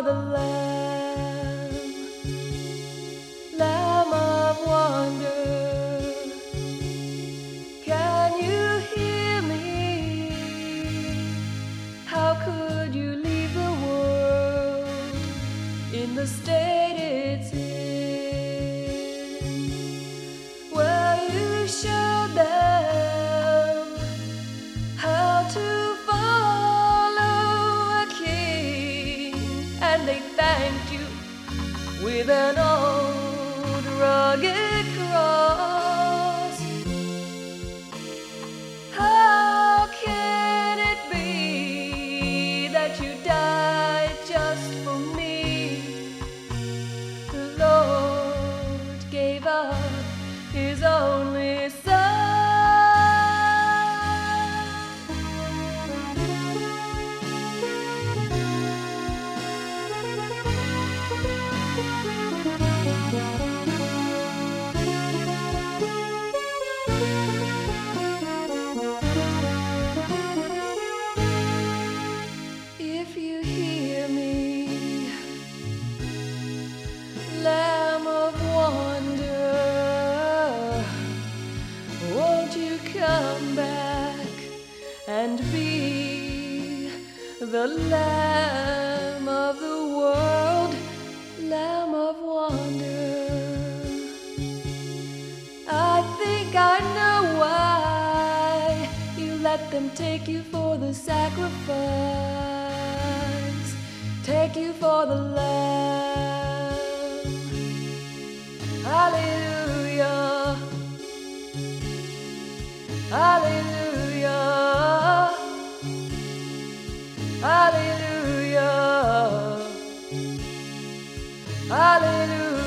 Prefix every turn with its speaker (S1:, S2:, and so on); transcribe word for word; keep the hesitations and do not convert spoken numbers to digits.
S1: for the Lamb, Lamb of wonder. Can you hear me? How could you leave the world in the state it's in? Well, you showed them how to follow a king, and they thanked you with an old rugged cross. How can it be that you died just for me? The Lord gave up His only Son. If you hear me, Lamb of wonder, won't you come back and be the Lamb of the world, Lamb of wonder? I think I know why you let them take you for the sacrifice, take you for the Lamb. Hallelujah, hallelujah, hallelujah, hallelujah.